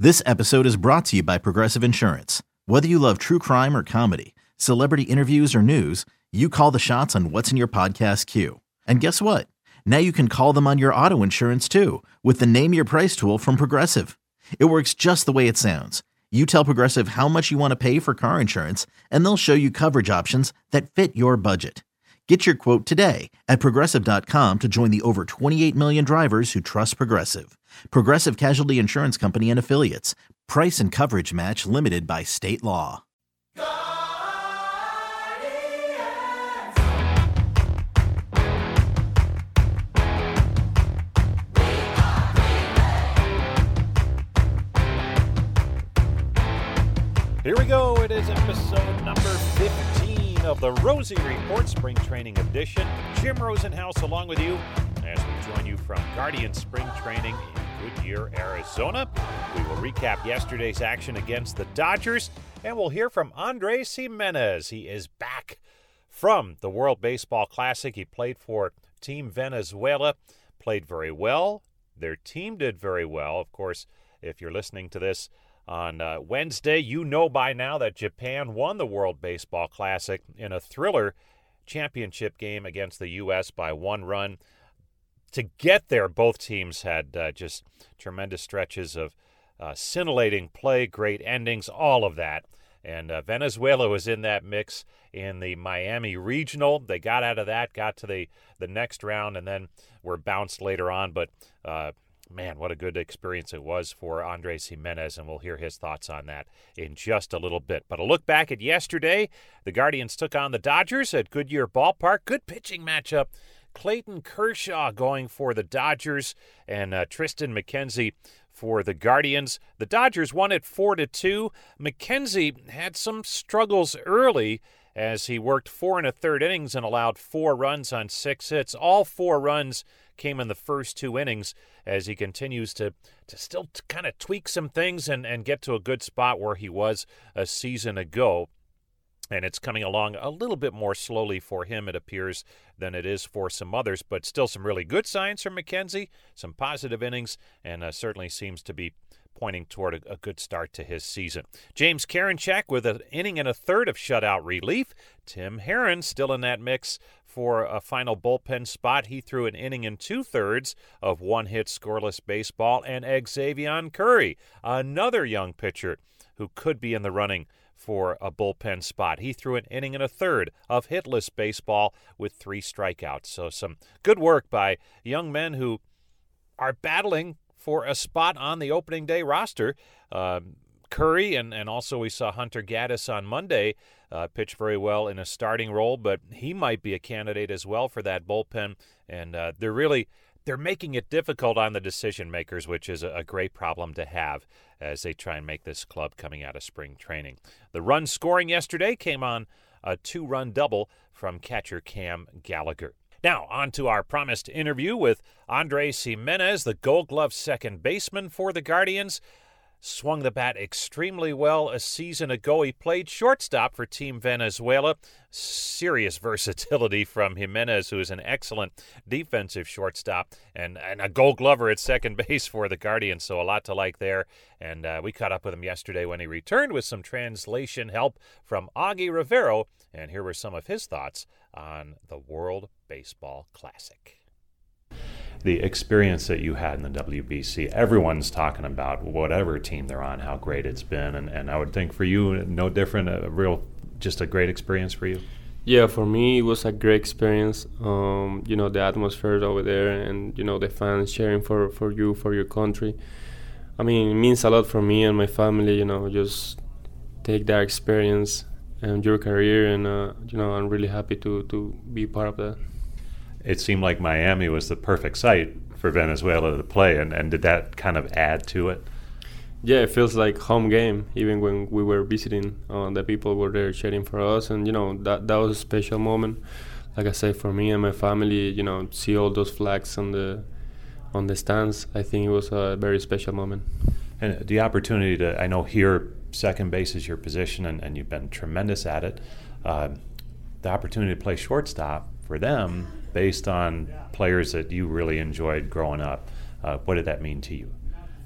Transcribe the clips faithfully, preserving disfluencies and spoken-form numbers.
This episode is brought to you by Progressive Insurance. Whether you love true crime or comedy, celebrity interviews or news, you call the shots on what's in your podcast queue. And guess what? Now you can call them on your auto insurance too with the Name Your Price tool from Progressive. It works just the way it sounds. You tell Progressive how much you want to pay for car insurance, and they'll show you coverage options that fit your budget. Get your quote today at Progressive dot com to join the over twenty-eight million drivers who trust Progressive. Progressive Casualty Insurance Company and Affiliates. Price and coverage match limited by state law. Here we go. It is episode number fifteen of the Rosie Report Spring Training Edition. Jim Rosenhaus along with you as we join you from Guardian Spring Training in Goodyear, Arizona. We will recap yesterday's action against the Dodgers, and we'll hear from Andres Gimenez. He is back from the World Baseball Classic. He played for Team Venezuela, played very well. Their team did very well. Of course, if you're listening to this on uh, Wednesday, you know by now that Japan won the World Baseball Classic in a thriller championship game against the U S by one run. To get there, both teams had uh, just tremendous stretches of uh, scintillating play, great endings, all of that. And uh, Venezuela was in that mix in the Miami Regional. They got out of that, got to the, the next round, and then were bounced later on. But uh, Man, what a good experience it was for Andres Gimenez, and we'll hear his thoughts on that in just a little bit. But a look back at yesterday, the Guardians took on the Dodgers at Goodyear Ballpark. Good pitching matchup. Clayton Kershaw going for the Dodgers and uh, Triston McKenzie for the Guardians. The Dodgers won it four to two. McKenzie had some struggles early as he worked four and a third innings and allowed four runs on six hits. All four runs came in the first two innings as he continues to, to still kind of tweak some things and, and get to a good spot where he was a season ago. And it's coming along a little bit more slowly for him, it appears, than it is for some others. But still some really good signs from McKenzie, some positive innings, and uh, certainly seems to be pointing toward a, a good start to his season. James Karinchak with an inning and a third of shutout relief. Tim Herron still in that mix for a final bullpen spot. He threw an inning and two-thirds of one-hit scoreless baseball. And Xzavion Curry, another young pitcher who could be in the running for a bullpen spot. He threw an inning and a third of hitless baseball with three strikeouts. So some good work by young men who are battling for a spot on the opening day roster. Uh, Curry and, and also we saw Hunter Gaddis on Monday uh, pitch very well in a starting role, but he might be a candidate as well for that bullpen. And uh, they're really they're making it difficult on the decision makers, which is a, a great problem to have as they try and make this club coming out of spring training. The run scoring yesterday came on a two-run double from catcher Cam Gallagher. Now, on to our promised interview with Andres Gimenez, the Gold Glove second baseman for the Guardians. Swung the bat extremely well a season ago. He played shortstop for Team Venezuela. Serious versatility from Gimenez, who is an excellent defensive shortstop and, and a Gold Glover at second base for the Guardians, so a lot to like there. And uh, we caught up with him yesterday when he returned with some translation help from Augie Rivero, and here were some of his thoughts on the World Baseball Classic. The experience that you had in the W B C, everyone's talking about whatever team they're on, how great it's been, and, and I would think for you, no different, a real, just a great experience for you. Yeah, for me, it was a great experience. Um, you know, the atmosphere over there and, you know, the fans cheering for, for you, for your country. I mean, it means a lot for me and my family, you know, just take that experience and your career, and, uh, you know, I'm really happy to, to be part of that. It seemed like Miami was the perfect site for Venezuela to play, and, and did that kind of add to it? Yeah, it feels like home game. Even when we were visiting, uh, the people were there cheering for us, and you know that that was a special moment. Like I said, for me and my family, you know, see all those flags on the on the stands. I think it was a very special moment. And the opportunity to, I know here second base is your position, and, and you've been tremendous at it. Uh, the opportunity to play shortstop for them, based on players that you really enjoyed growing up, uh, what did that mean to you?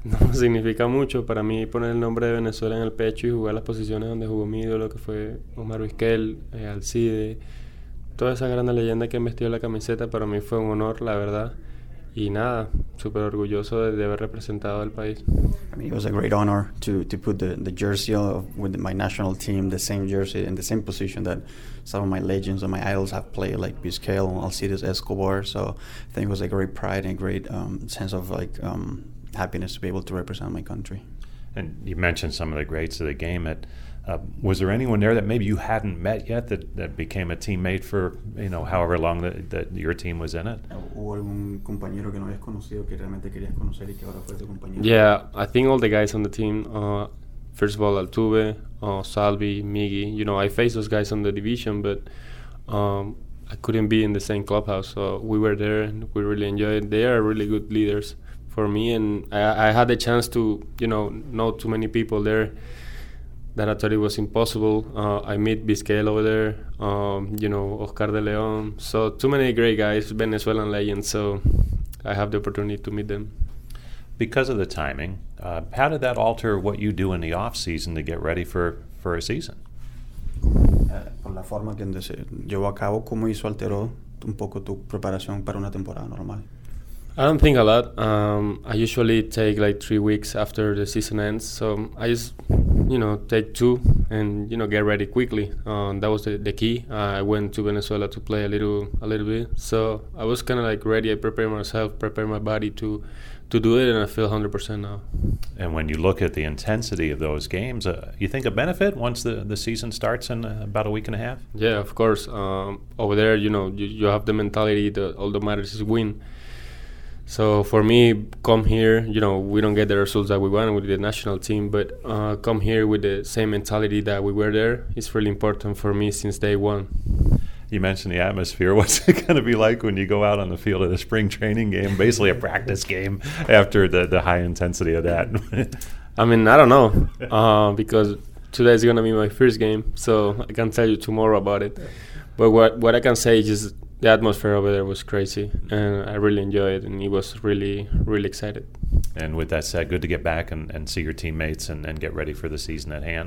no significa mucho. Para mí poner el nombre de Venezuela en el pecho y jugar las posiciones donde jugó mi ídolo, que fue Omar Vizquel, eh, Alcide, todas esas grandes leyendas que han vestido la camiseta, para mí fue un honor, la verdad. Y nada, súper orgulloso de, de haber representado al país. I mean, it was a great honor to, to put the, the jersey of, with my national team, the same jersey in the same position that some of my legends and my idols have played, like Vizquel, Alcides, Escobar. So I think it was a great pride and a great um, sense of like um, happiness to be able to represent my country. And you mentioned some of the greats of the game. At, uh, was there anyone there that maybe you hadn't met yet that, that became a teammate for, you know, however long that, that your team was in it? ¿Hubo algún compañero que no habías conocido que realmente querías conocer y que ahora fue tu compañero? Yeah, I think all the guys on the team, uh, first of all, Altuve, uh, Salvi, Miggy, you know, I faced those guys on the division, but um, I couldn't be in the same clubhouse. So we were there and we really enjoyed it. They are really good leaders for me, and I, I had the chance to, you know, know too many people there that I thought it was impossible. Uh, I meet Vizquel over there, um, you know, Oscar de Leon. So too many great guys, Venezuelan legends. So I have the opportunity to meet them. Because of the timing, uh, how did that alter what you do in the off season to get ready for, for a season? Uh, por la forma que se llevó a cabo, ¿cómo hizo alteró un poco tu preparación para una temporada normal? I don't think a lot. Um, I usually take like three weeks after the season ends. So I just, you know, take two and, you know, get ready quickly. Um, that was the, the key. Uh, I went to Venezuela to play a little a little bit. So I was kind of like ready. I prepared myself, prepared my body to, to do it, and I feel one hundred percent now. And when you look at the intensity of those games, uh, you think a benefit once the, the season starts in uh, about a week and a half? Yeah, of course. Um, over there, you know, you, you have the mentality that all that matters is win. So for me, come here, you know, we don't get the results that we want with the national team, but uh, come here with the same mentality that we were there. It's really important for me since day one. You mentioned the atmosphere. What's it going to be like when you go out on the field at a spring training game, basically a practice game, after the, the high intensity of that? I mean, I don't know, uh, because today is going to be my first game, so I can't tell you tomorrow about it. But what what I can say is just the atmosphere over there was crazy, and I really enjoyed it, and it was really, really excited. And with that said, good to get back and, and see your teammates and, and get ready for the season at hand.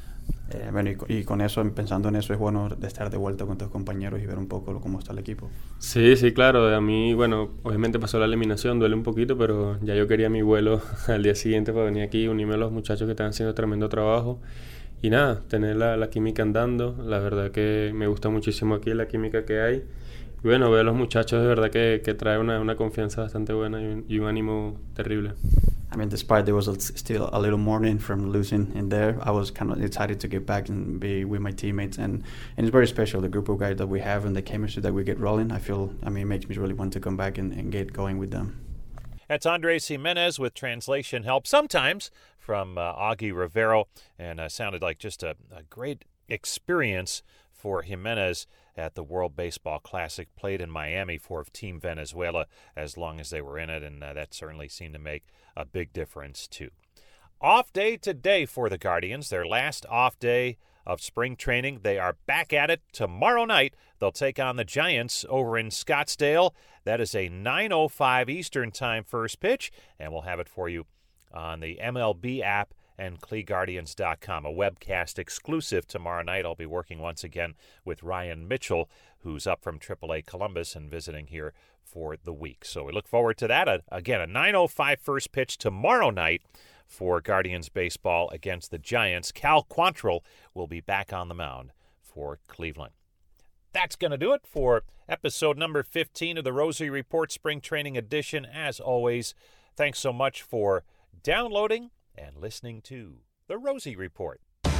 Eh, bueno, y, y con eso, pensando en eso, es bueno de estar de vuelta con tus compañeros y ver un poco cómo está el equipo. Sí, sí, claro. A mí, bueno, obviamente pasó la eliminación, duele un poquito, pero ya yo quería mi vuelo al día siguiente para venir aquí, unirme a los muchachos que están haciendo tremendo trabajo. Y nada, tener la, la química andando. La verdad que me gusta muchísimo aquí la química que hay. Y bueno, ver a los muchachos de verdad que, que trae una, una confianza bastante buena y un, y un ánimo terrible. I mean, despite there was a, still a little mourning from losing in there, I was kind of excited to get back and be with my teammates. And, and it's very special, the group of guys that we have and the chemistry that we get rolling. I feel, I mean, it makes me really want to come back and, and get going with them. That's Andres Jimenez with translation help sometimes from uh, Augie Rivero, and uh, sounded like just a, a great experience for Jimenez at the World Baseball Classic, played in Miami for Team Venezuela as long as they were in it, and uh, that certainly seemed to make a big difference too. Off day today for the Guardians, their last off day of spring training. They are back at it tomorrow night. They'll take on the Giants over in Scottsdale. That is a nine oh five Eastern Time first pitch, and we'll have it for you on the M L B app and Clee Guardians dot com, a webcast exclusive tomorrow night. I'll be working once again with Ryan Mitchell, who's up from triple A Columbus and visiting here for the week. So we look forward to that. Uh, again, a nine oh five first pitch tomorrow night for Guardians baseball against the Giants. Cal Quantrill will be back on the mound for Cleveland. That's going to do it for episode number fifteen of the Rosie Report Spring Training Edition. As always, thanks so much for downloading and listening to the Rosie Report.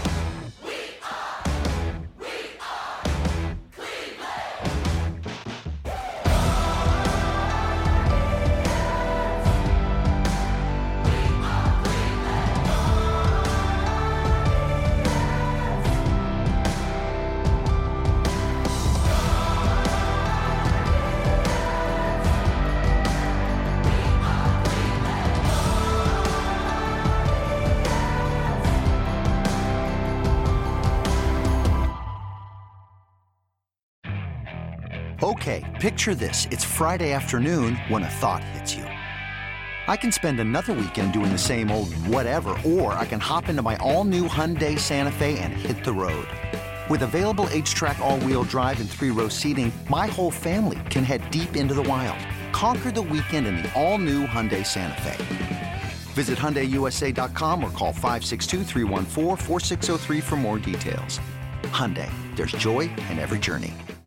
We are, we are Cleveland. We are Okay, picture this. It's Friday afternoon when a thought hits you. I can spend another weekend doing the same old whatever, or I can hop into my all-new Hyundai Santa Fe and hit the road. With available H-Track all-wheel drive and three-row seating, my whole family can head deep into the wild. Conquer the weekend in the all-new Hyundai Santa Fe. Visit Hyundai U S A dot com or call five six two, three one four, four six zero three for more details. Hyundai, there's joy in every journey.